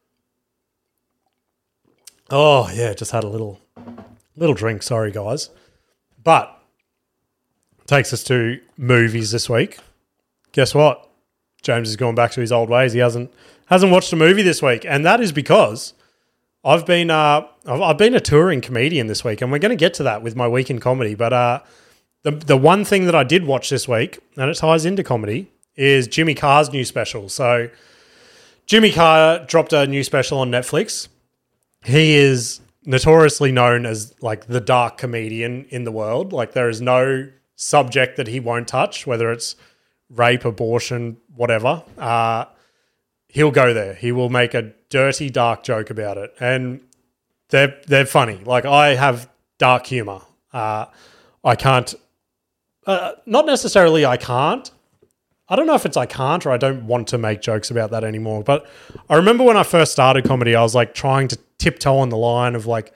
Oh, yeah, just had a little drink. Sorry, guys. But takes us to movies this week. Guess what? James has gone back to his old ways. He hasn't watched a movie this week, and that is because I've been a touring comedian this week, and we're going to get to that with my week in comedy. But the one thing that I did watch this week, and it ties into comedy, is Jimmy Carr's new special. So Jimmy Carr dropped a new special on Netflix. He is notoriously known as like the dark comedian in the world. Like there is no subject that he won't touch, whether it's rape, abortion, whatever. He'll go there. He will make a dirty, dark joke about it. And they're funny. Like I have dark humor. I can't, not necessarily I can't. I don't know if it's I can't or I don't want to make jokes about that anymore. But I remember when I first started comedy, I was like trying to tiptoe on the line of like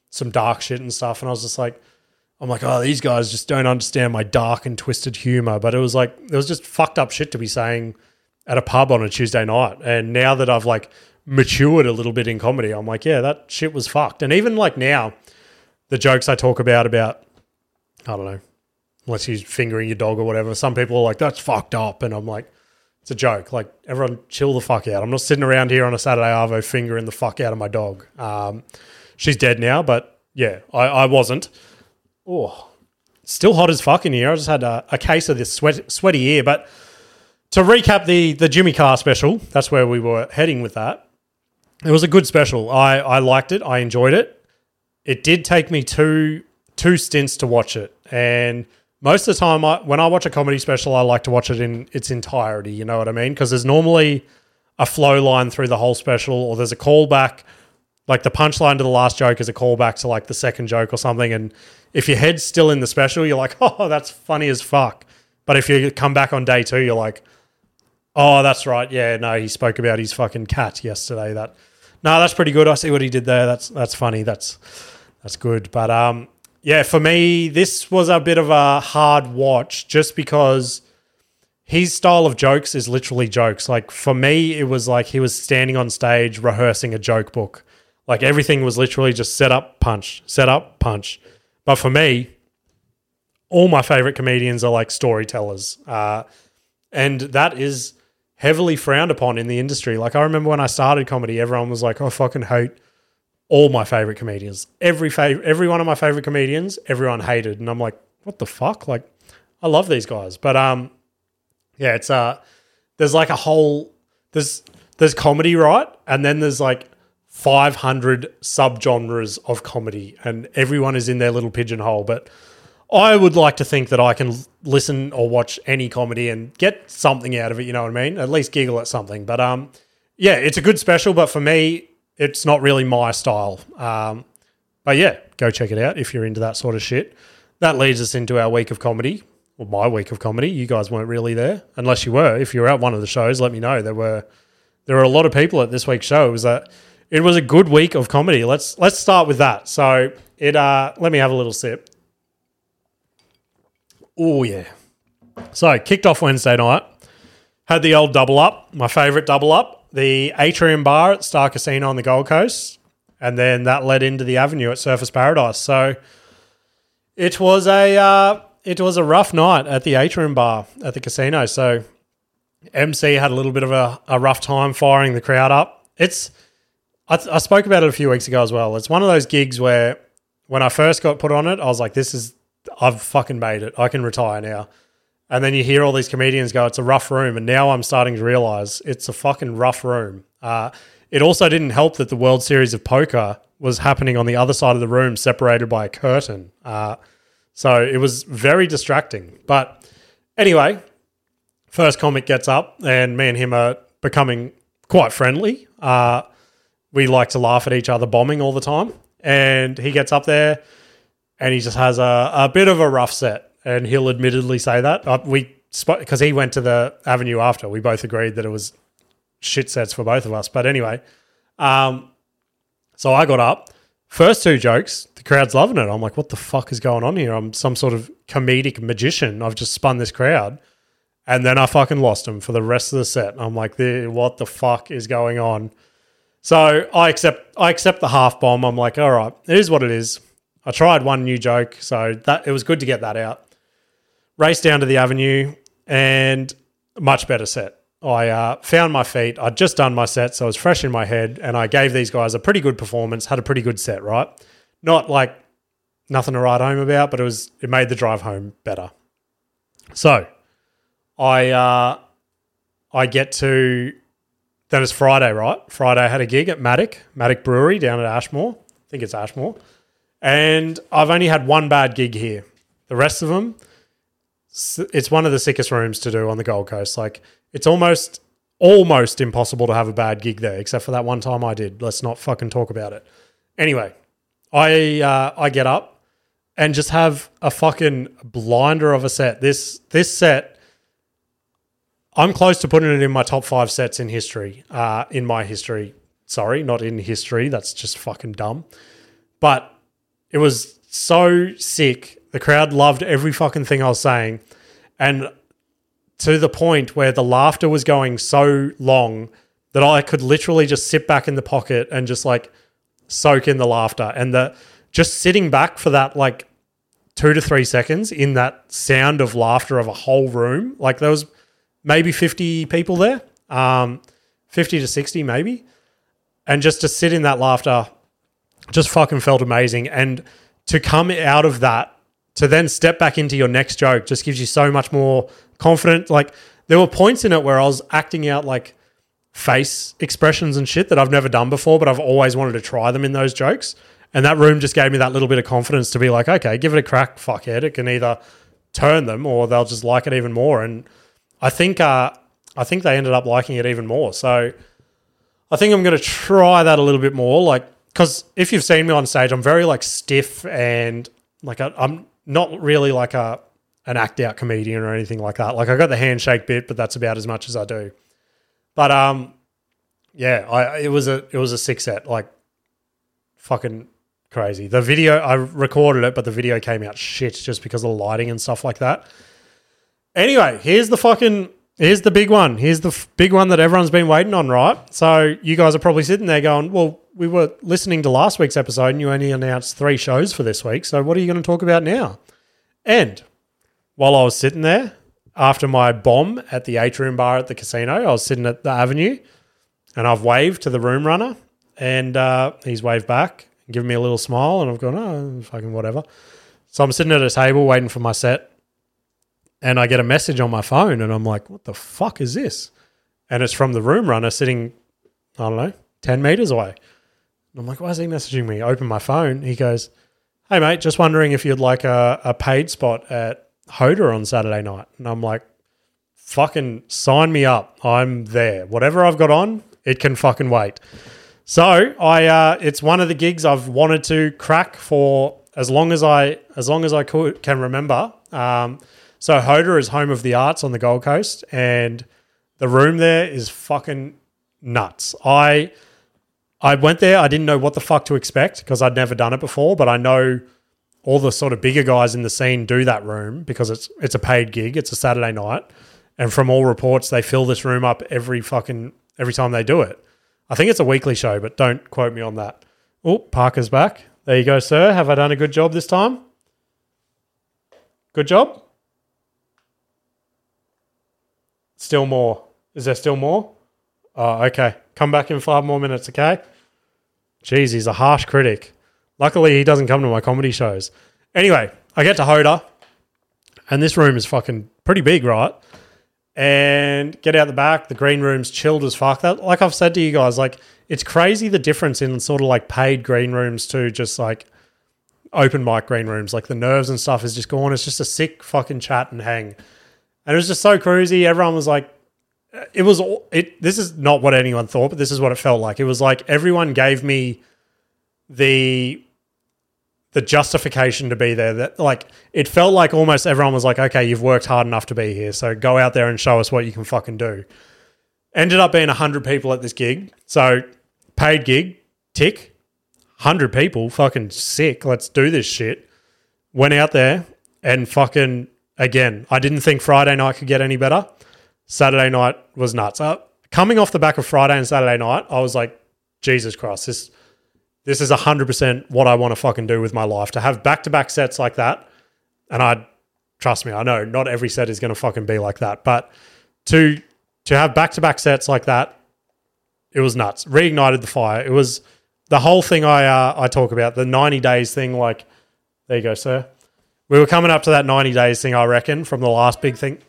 some dark shit and stuff. And I was just like, I'm like, oh, these guys just don't understand my dark and twisted humor. But it was like, it was just fucked up shit to be saying at a pub on a Tuesday night. And now that I've like matured a little bit in comedy, I'm like, yeah, that shit was fucked. And even like now, the jokes I talk about, I don't know, unless you're fingering your dog or whatever, some people are like, that's fucked up. And I'm like, it's a joke. Like, everyone chill the fuck out. I'm not sitting around here on a Saturday arvo fingering the fuck out of my dog. She's dead now, but yeah, I wasn't. Oh, still hot as fuck in here. I just had a case of this sweaty ear. But to recap the Jimmy Carr special, that's where we were heading with that. It was a good special. I liked it. I enjoyed it. It did take me two stints to watch it. And most of the time, when I watch a comedy special, I like to watch it in its entirety. You know what I mean? Because there's normally a flow line through the whole special, or there's a callback. Like the punchline to the last joke is a callback to like the second joke or something. And if your head's still in the special, you're like, oh, that's funny as fuck. But if you come back on day 2, you're like, oh, that's right. Yeah, no, he spoke about his fucking cat yesterday. That's pretty good. I see what he did there. That's funny. That's good. But yeah, for me, this was a bit of a hard watch just because his style of jokes is literally jokes. Like for me, it was like he was standing on stage rehearsing a joke book. Like everything was literally just set up, punch, set up, punch. But for me, all my favorite comedians are like storytellers. And that is heavily frowned upon in the industry. Like I remember when I started comedy, everyone was like, oh, I fucking hate all my favorite comedians. Every one of my favorite comedians, everyone hated. And I'm like, what the fuck? Like, I love these guys. But yeah, it's there's like a whole there's comedy, right? And then there's like 500 subgenres of comedy, and everyone is in their little pigeonhole. But I would like to think that I can listen or watch any comedy and get something out of it, you know what I mean? At least giggle at something. But yeah, it's a good special, but for me, it's not really my style. But yeah, go check it out if you're into that sort of shit. That leads us into our week of comedy, or my week of comedy. You guys weren't really there, unless you were. If you were at one of the shows, let me know. There were a lot of people at this week's show. It was a good week of comedy. Let's start with that. So let me have a little sip. Oh yeah. So kicked off Wednesday night. Had the old double up, my favourite double up, the Atrium Bar at Star Casino on the Gold Coast, and then that led into the Avenue at Surfers Paradise. So it was a rough night at the Atrium Bar at the casino. So MC had a little bit of a rough time firing the crowd up. I spoke about it a few weeks ago as well. It's one of those gigs where when I first got put on it, I was like, I've fucking made it. I can retire now. And then you hear all these comedians go, it's a rough room. And now I'm starting to realize it's a fucking rough room. It also didn't help that the World Series of Poker was happening on the other side of the room, separated by a curtain. So it was very distracting. But anyway, first comic gets up and me and him are becoming quite friendly. We like to laugh at each other bombing all the time. And he gets up there and he just has a bit of a rough set. And he'll admittedly say that. Because he went to the Avenue after. We both agreed that it was shit sets for both of us. But anyway, so I got up. First 2 jokes, the crowd's loving it. I'm like, what the fuck is going on here? I'm some sort of comedic magician. I've just spun this crowd. And then I fucking lost him for the rest of the set. I'm like, what the fuck is going on? So I accept the half bomb. I'm like, all right, it is what it is. I tried one new joke, so that it was good to get that out. Raced down to the Avenue and much better set. I found my feet. I'd just done my set, so it was fresh in my head, and I gave these guys a pretty good performance, had a pretty good set, right? Not like nothing to write home about, but it made the drive home better. So I get to, then it's Friday, right? Friday I had a gig at Matic Brewery down at Ashmore. I think it's Ashmore. And I've only had one bad gig here. The rest of them, it's one of the sickest rooms to do on the Gold Coast. Like, it's almost impossible to have a bad gig there, except for that one time I did. Let's not fucking talk about it. Anyway, I get up and just have a fucking blinder of a set. This set, I'm close to putting it in my top 5 sets in history. In my history. Sorry, not in history. That's just fucking dumb. But it was so sick. The crowd loved every fucking thing I was saying. And to the point where the laughter was going so long that I could literally just sit back in the pocket and just like soak in the laughter. And just sitting back for that like 2 to 3 seconds in that sound of laughter of a whole room. Like there was maybe 50 people there, 50 to 60 maybe. And just to sit in that laughter just fucking felt amazing. And to come out of that, to then step back into your next joke just gives you so much more confidence. Like there were points in it where I was acting out like face expressions and shit that I've never done before, but I've always wanted to try them in those jokes. And that room just gave me that little bit of confidence to be like, okay, give it a crack, fuckhead. It can either turn them or they'll just like it even more. And I think they ended up liking it even more. So I think I'm going to try that a little bit more. Like, because if you've seen me on stage, I'm very like stiff and like I'm not really like an act out comedian or anything like that. Like I got the handshake bit, but that's about as much as I do. But yeah, it was a sick set, like fucking crazy. The video, I recorded it, but the video came out shit just because of the lighting and stuff like that. Anyway, here's the big one. Here's the big one that everyone's been waiting on, right? So you guys are probably sitting there going, well, we were listening to last week's episode and you only announced 3 shows for this week. So what are you going to talk about now? And while I was sitting there, after my bomb at the Atrium Bar at the casino, I was sitting at the Avenue and I've waved to the room runner and he's waved back and given me a little smile and I've gone, oh, fucking whatever. So I'm sitting at a table waiting for my set and I get a message on my phone and I'm like, what the fuck is this? And it's from the room runner sitting, I don't know, 10 meters away. And I'm like, why is he messaging me? I open my phone. He goes, hey, mate, just wondering if you'd like a paid spot at Hoda on Saturday night. And I'm like, fucking sign me up. I'm there. Whatever I've got on, it can fucking wait. So it's one of the gigs I've wanted to crack for as long as I can remember. So Hoda is home of the arts on the Gold Coast and the room there is fucking nuts. I went there. I didn't know what the fuck to expect because I'd never done it before, but I know all the sort of bigger guys in the scene do that room because it's a paid gig. It's a Saturday night. And from all reports, they fill this room up every time they do it. I think it's a weekly show, but don't quote me on that. Oh, Parker's back. There you go, sir. Have I done a good job this time? Good job? Still more. Is there still more? Oh, okay. Come back in 5 more minutes, okay? Jeez, he's a harsh critic. Luckily, he doesn't come to my comedy shows. Anyway, I get to Hoda, and this room is fucking pretty big, right? And get out the back. The green room's chilled as fuck. That, like I've said to you guys, like it's crazy the difference in sort of like paid green rooms to just like open mic green rooms. Like the nerves and stuff is just gone. It's just a sick fucking chat and hang. And it was just so cruisy. Everyone was like, this is not what anyone thought, but this is what it felt like. It was like everyone gave me the justification to be there. That like it felt like almost everyone was like, okay, you've worked hard enough to be here, so go out there and show us what you can fucking do. Ended up being 100 people at this gig. So paid gig, tick. 100 people, fucking sick. Let's do this shit. Went out there and fucking, again, I didn't think Friday night could get any better. Saturday night was nuts. Coming off the back of Friday and Saturday night, I was like, Jesus Christ, this is 100% what I want to fucking do with my life. To have back-to-back sets like that, and trust me, I know not every set is going to fucking be like that, but to have back-to-back sets like that, it was nuts. Reignited the fire. It was the whole thing I talk about, the 90 days thing. Like, there you go, sir. We were coming up to that 90 days thing, I reckon, from the last big thing.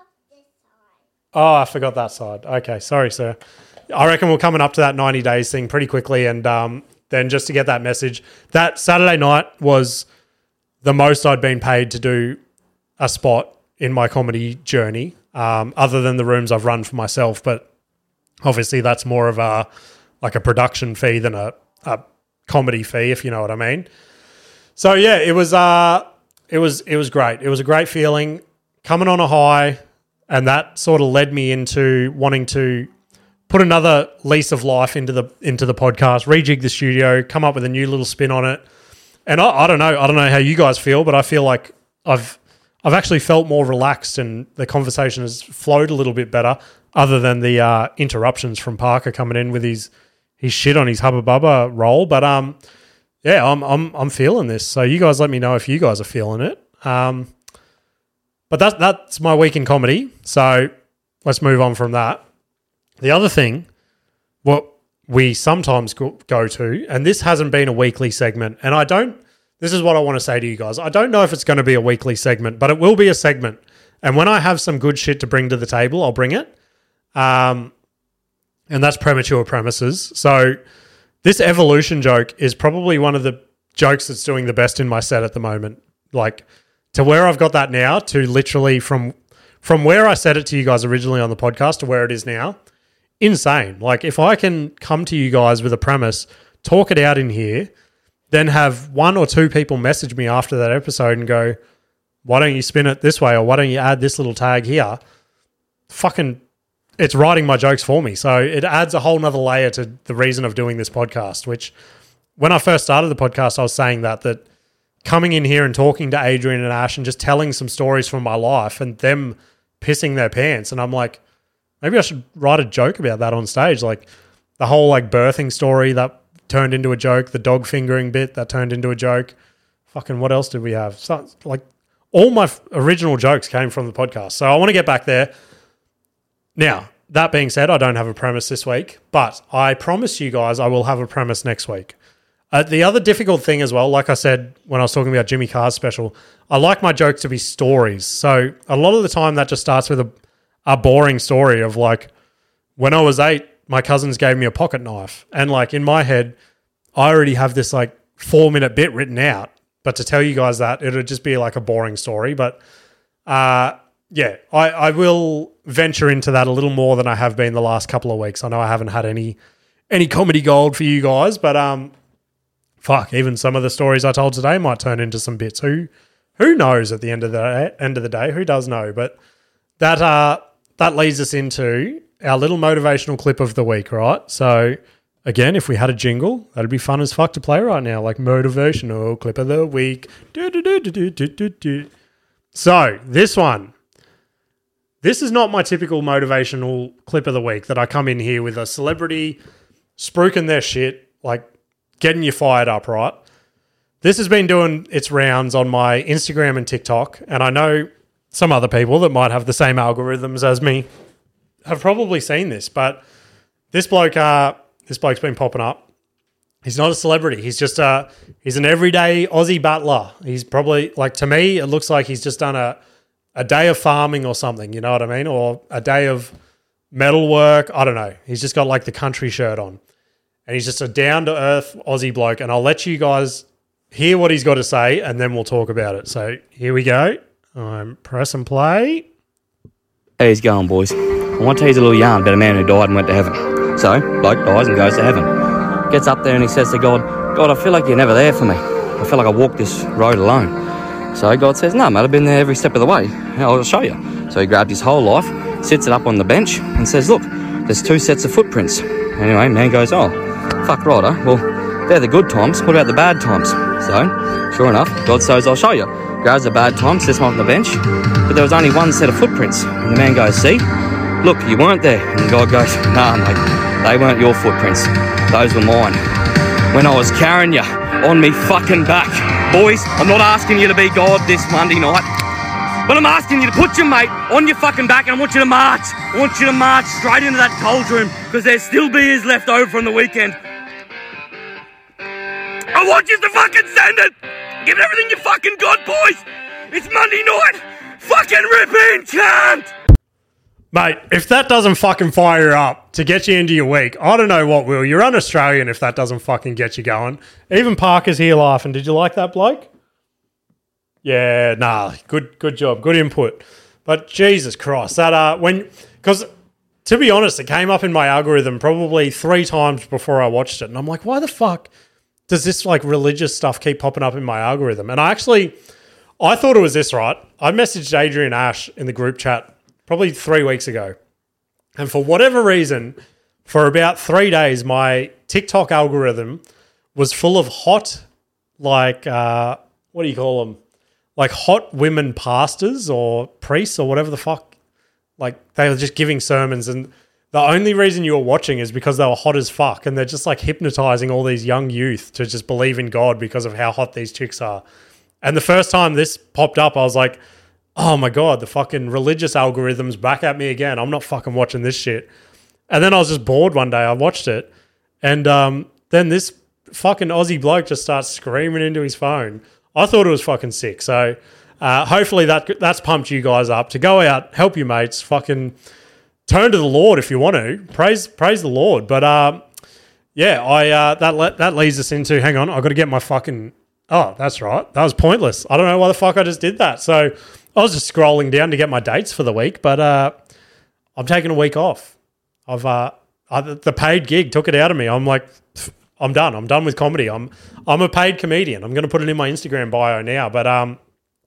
Oh, I forgot that side. Okay, sorry, sir. I reckon we're coming up to that 90 days thing pretty quickly, and then just to get that message, that Saturday night was the most I'd been paid to do a spot in my comedy journey, other than the rooms I've run for myself. But obviously that's more of a production fee than a comedy fee, if you know what I mean. So yeah, it was great. It was a great feeling coming on a high, and that sort of led me into wanting to put another lease of life into the podcast, rejig the studio, come up with a new little spin on it. And I don't know how you guys feel, but I feel like I've actually felt more relaxed and the conversation has flowed a little bit better, other than the interruptions from Parker coming in with his shit on his Hubba Bubba roll. But yeah, I'm feeling this. So you guys let me know if you guys are feeling it. But that's my week in comedy. So let's move on from that. The other thing, what we sometimes go to, and this hasn't been a weekly segment, and this is what I want to say to you guys. I don't know if it's going to be a weekly segment, but it will be a segment. And when I have some good shit to bring to the table, I'll bring it. And that's premature premises. So this evolution joke is probably one of the jokes that's doing the best in my set at the moment. Like, to where I've got that now, to literally from where I said it to you guys originally on the podcast to where it is now, insane. Like, if I can come to you guys with a premise, talk it out in here, then have one or two people message me after that episode and go, why don't you spin it this way, or why don't you add this little tag here? Fucking, it's writing my jokes for me. So it adds a whole nother layer to the reason of doing this podcast, which when I first started the podcast, I was saying that coming in here and talking to Adrian and Ash and just telling some stories from my life and them pissing their pants. And I'm like, maybe I should write a joke about that on stage. Like the whole like birthing story that turned into a joke, the dog fingering bit that turned into a joke. Fucking what else did we have? So, like all my original jokes came from the podcast. So I want to get back there. Now, that being said, I don't have a premise this week, but I promise you guys I will have a premise next week. The other difficult thing as well, like I said when I was talking about Jimmy Carr's special, I like my jokes to be stories. So a lot of the time that just starts with a boring story of like, when I was 8, my cousins gave me a pocket knife. And like in my head, I already have this like 4-minute bit written out. But to tell you guys that, it'll just be like a boring story. But yeah, I will venture into that a little more than I have been the last couple of weeks. I know I haven't had any comedy gold for you guys, but fuck, even some of the stories I told today might turn into some bits. Who knows at the end of the day? Who does know? But that leads us into our little motivational clip of the week, right? So again, if we had a jingle, that'd be fun as fuck to play right now, like motivational clip of the week. So this is not my typical motivational clip of the week that I come in here with a celebrity spruiking their shit, like getting you fired up, right? This has been doing its rounds on my Instagram and TikTok, and I know some other people that might have the same algorithms as me have probably seen this, but this bloke's been popping up. He's not a celebrity. He's just he's an everyday Aussie battler. He's probably, like, to me, it looks like he's just done a day of farming or something, you know what I mean? Or a day of metal work. I don't know. He's just got like the country shirt on. And he's just a down-to-earth Aussie bloke. And I'll let you guys hear what he's got to say, and then we'll talk about it. So here we go. I'm press and play. How's it going, boys? I want to tell you a little yarn about a man who died and went to heaven. So, bloke dies and goes to heaven. Gets up there and he says to God, God, I feel like you're never there for me. I feel like I walked this road alone. So God says, no, mate, I've been there every step of the way. I'll show you. So he grabbed his whole life, sits it up on the bench and says, look, there's 2 sets of footprints. Anyway, man goes, oh, fuck right, huh? Well, they're the good times. What about the bad times? So, sure enough, God says, I'll show you. Grabs the bad times, sits him on the bench, but there was only 1 set of footprints. And the man goes, see? Look, you weren't there. And God goes, nah, mate, they weren't your footprints. Those were mine. When I was carrying you on me fucking back. Boys, I'm not asking you to be God this Monday night, but I'm asking you to put your mate on your fucking back, and I want you to march. I want you to march straight into that cold room, because there's still beers left over from the weekend. I want you to fucking send it. Give it everything you fucking got, boys. It's Monday night. Fucking rip in, cunt. Mate, if that doesn't fucking fire you up to get you into your week, I don't know what will. You're un-Australian if that doesn't fucking get you going. Even Parker's here laughing. Did you like that, bloke? Yeah, nah, good job. Good input. But Jesus Christ, that because to be honest, it came up in my algorithm probably 3 times before I watched it. And I'm like, why the fuck does this like religious stuff keep popping up in my algorithm? And I thought it was this, right? I messaged Adrian Ash in the group chat probably 3 weeks ago. And for whatever reason, for about 3 days, my TikTok algorithm was full of hot like, what do you call them? Like hot women pastors or priests or whatever the fuck. Like they were just giving sermons, and the only reason you were watching is because they were hot as fuck, and they're just like hypnotizing all these young youth to just believe in God because of how hot these chicks are. And the first time this popped up, I was like, oh my God, the fucking religious algorithm's back at me again. I'm not fucking watching this shit. And then I was just bored one day. I watched it. And then this fucking Aussie bloke just starts screaming into his phone. I thought it was fucking sick. So hopefully that's pumped you guys up to go out, help your mates, fucking turn to the Lord if you want to. Praise the Lord. But that leads us into, hang on, I've got to get my fucking... Oh, that's right. That was pointless. I don't know why the fuck I just did that. So I was just scrolling down to get my dates for the week, but I'm taking a week off. The paid gig took it out of me. I'm like, I'm done. I'm done with comedy. I'm a paid comedian. I'm going to put it in my Instagram bio now. But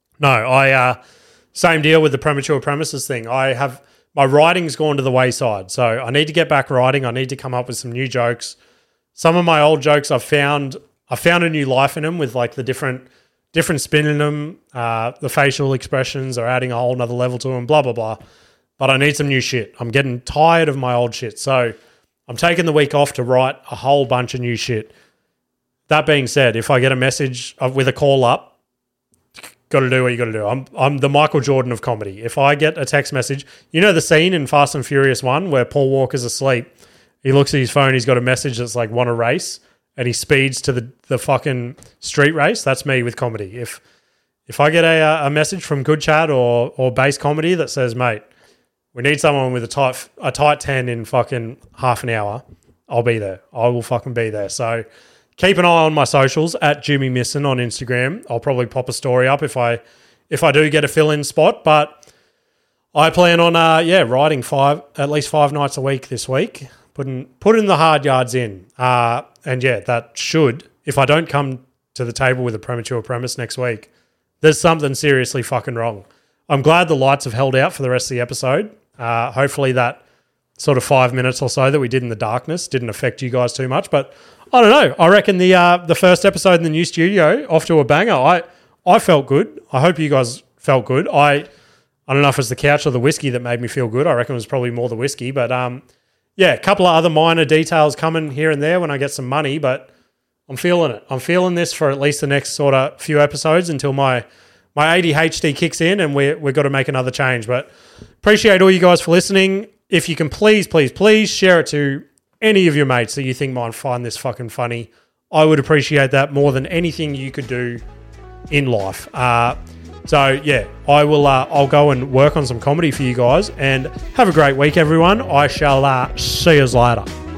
same deal with the premature premises thing. My writing's gone to the wayside. So I need to get back writing. I need to come up with some new jokes. Some of my old jokes I found a new life in them with like the different spin in them. The facial expressions are adding a whole nother level to them, blah, blah, blah. But I need some new shit. I'm getting tired of my old shit. So I'm taking the week off to write a whole bunch of new shit. That being said, if I get a message with a call up, got to do what you got to do. I'm the Michael Jordan of comedy. If I get a text message, you know the scene in Fast and Furious 1 where Paul Walker's asleep, he looks at his phone, he's got a message that's like, want to race? And he speeds to the fucking street race. That's me with comedy. If I get a message from Good Chat or Base Comedy that says, mate, we need someone with a tight 10 in fucking half an hour, I'll be there. I will fucking be there. So keep an eye on my socials at Jimmy Misson on Instagram. I'll probably pop a story up if I do get a fill-in spot. But I plan on writing at least 5 nights a week this week. Putting the hard yards in. And yeah, that should, if I don't come to the table with a premature premise next week, there's something seriously fucking wrong. I'm glad the lights have held out for the rest of the episode. Hopefully that sort of 5 minutes or so that we did in the darkness didn't affect you guys too much. But I don't know. I reckon the first episode in the new studio, off to a banger. I felt good. I hope you guys felt good. I don't know if it's the couch or the whiskey that made me feel good. I reckon it was probably more the whiskey. But yeah, a couple of other minor details coming here and there when I get some money, but I'm feeling it. I'm feeling this for at least the next sort of few episodes until my ADHD kicks in and we've got to make another change. But appreciate all you guys for listening. If you can please share it to any of your mates that you think might find this fucking funny. I would appreciate that more than anything you could do in life. So yeah, I'll go and work on some comedy for you guys, and have a great week, everyone. I shall see you later.